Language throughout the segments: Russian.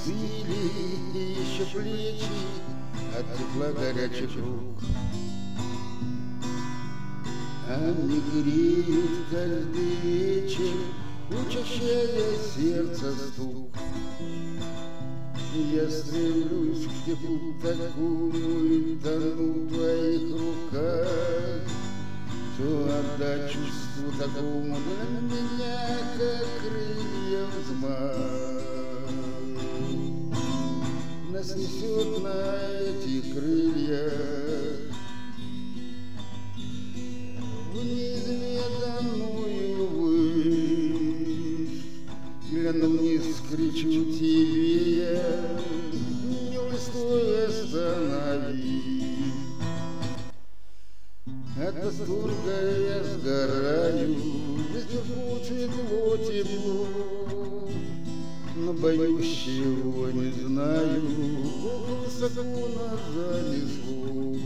остыли еще плечи от тепла горячих рук. Они греют каждый вечер, учащая сердце стук. Я стремлюсь к теплу такому и тону в твоих руках. Все отдать чувству такому для меня, как крылья взмах. Нас несет на этих крыльях в неизведанную высь. Гляну вниз, кричу тебе я: милый, стой, остановись. От восторга я сгораю, вверху тепло, тепло, но боюсь, чего не знаю, высоко нас занесло.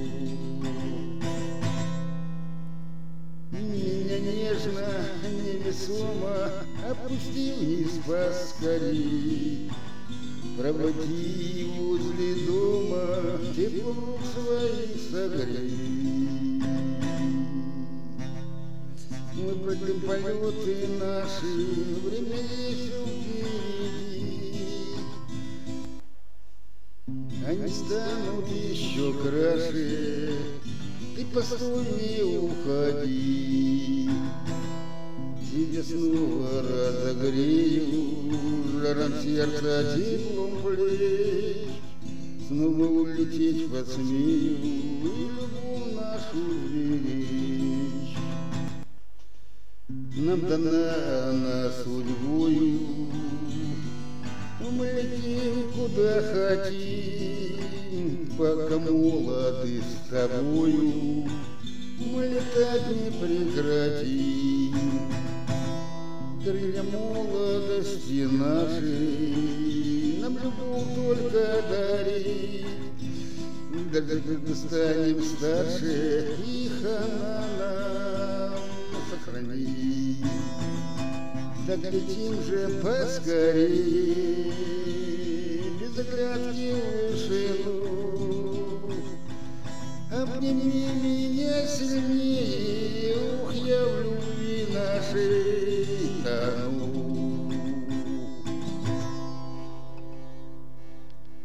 Меня нежно, невесомо опусти вниз поскорей, проводи возле дома, теплом рук своих согрей. Мы пройдем полеты наши, время еще впереди. Они станут еще краше, ты постой, не уходи. Тебя снова разогрею, жаром сердца, теплом плеч. Снова улететь посмею и любовь нашу беречь. Нам дана она судьбою, мы летим куда хотим, пока молоды с тобою, мы летать не прекратим. Крылья молодости нашей нам любовь только дарит, даже когда станем старше, их она нам сохранит. Так летим же поскорее, без оглядки в вышину. Обними меня сильнее, ух, я в любви нашей.